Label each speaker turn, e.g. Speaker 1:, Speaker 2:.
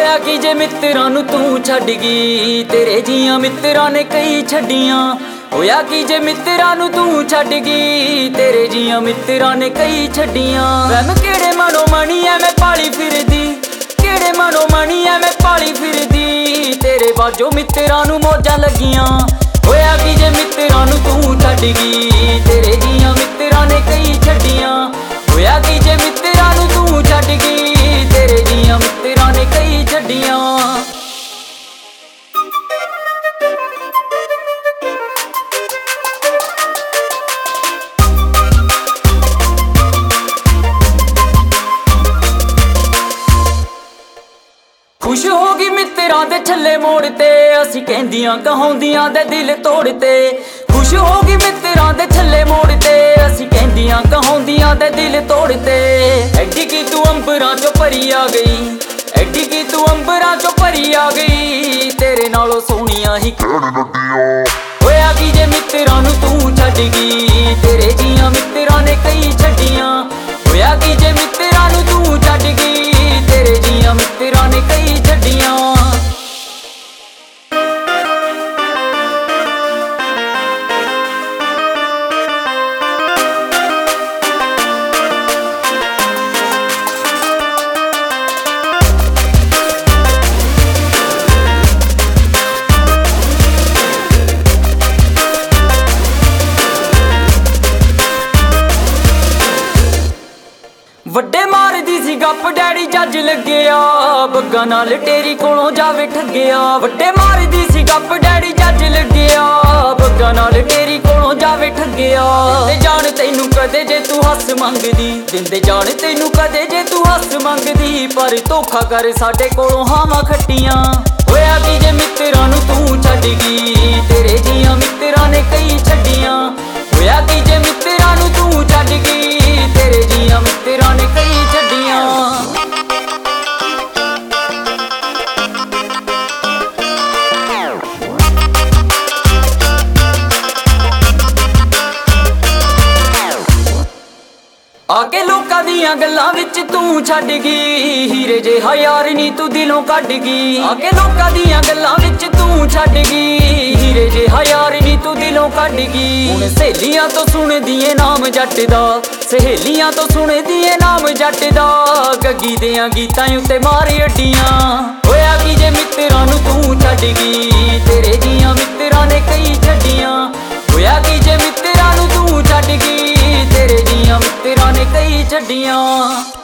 Speaker 1: ਹੋਇਆ कि जे मित्रां नूं तू छड्ड गई, तेरे जियां मित्रां ने कई छड्डियां। होया कि जे मित्रां नूं तू छड्ड गई, तेरे जियां मित्रां ने कई छड्डियां। वहम केड़े मनो मणी मैं पाली फिरदी, केड़े मनो मणी मैं पाली फिरदी, तेरे बाजो मित्रां नूं मौजां लगियां। होया कि जे मित्रां नूं तू छड्ड गई, तेरे जियां मित्रां ने कई छड्डियां। होया कि जे मित्रां नूं तू छड्ड गई, तेरे जियां मित्रां ने कई छड्डियां। खुश हो गई मित्रां दे छल्ले मोड़ ते, असीं कहंदियां कहाउंदियां दे दिल तोड़ते। खुश हो गई मित्रां दे छल्ले मोड़ ते, असीं कहंदियां कहाउंदियां दे दिल तोड़ते। एडी की तू अंबरां चों परी आ गई, एडी की तू अंबरां चों परी आ गई, तेरे नालों सोहणियां ही कहण लगियां। होया कि जे मित्रां नूं तू छड्ड गई, तेरे जियां मित्रां ने कई छड्डियां। होया कि जे मित्रां नूं तू छड्ड गई, तेरे जियां मित्रां ने कई छड्डियां। ਵੱਡੇ ਮਾਰਦੀ ਸੀ ਗੱਪ ਡੈਡੀ ਜੱਜ ਲੱਗਿਆ, ਬੱਗਾ ਨਾਲ ਟੇਰੀ ਕੋਲੋਂ ਜਾਵੇ ਠੱਗਿਆ। ਵੱਡੇ ਮਾਰਦੀ ਸੀ ਗੱਪ ਡੈਡੀ ਜੱਜ ਲੱਗਿਆ, ਬੱਗਾ ਨਾਲ ਟੇਰੀ ਕੋਲੋਂ ਜਾਵੇ ਠੱਗਿਆ। ਦਿੰਦੇ ਜਾਣ ਤੈਨੂੰ ਕਦੇ ਜੇ ਤੂੰ ਹੱਸ ਮੰਗਦੀ, ਦਿੰਦੇ ਜਾਣ ਤੈਨੂੰ ਕਦੇ ਜੇ ਤੂੰ ਹੱਸ ਮੰਗਦੀ, ਪਰ ਧੋਖਾ ਕਰ ਸਾਡੇ ਕੋਲੋਂ ਹਾਵਾਂ ਖੱਟੀਆਂ। ਹੋਇਆ ਕਿ ਜੇ ਮਿੱਤਰਾਂ ਨੂੰ ਤੂੰ ਛੱਡ ਗਈ, ਤੇਰੇ ਜਿਹੀਆਂ ਮਿੱਤਰਾਂ ਨੇ ਕਈ ਛੱਡੀਆਂ। ਹੋਇਆ ਕਿ ਜੇ ਮਿੱਤਰਾਂ ਨੂੰ ਤੂੰ ਛੱਡ ਗਈ, तेरे जियां मित्रां ने कई छड्डियां। आके लोकां दियां गल्लां विच तू छड्ड गई, हीरे जिहा यार नी तू दिलों कढ गई। आके लोकां दियां गल्लां विच तू छड्ड गई, हीरे जिहा यार नी तू दिलों कढ गई। हुण सहेलियां तो सुणदी नाम जट दा, सहेलियां तो सुणदी नाम जट दा, गग्गी दियां गीतां उत्ते मार अड्डियां। होया कि जे मित्रां नूं तू छड्ड गई, तेरे जियां मित्रां ने कई छड्डियां। होया कि जे मित्रां नूं तू छड्ड गई, तेरे जियां मित्रां ने कई छड्डियां।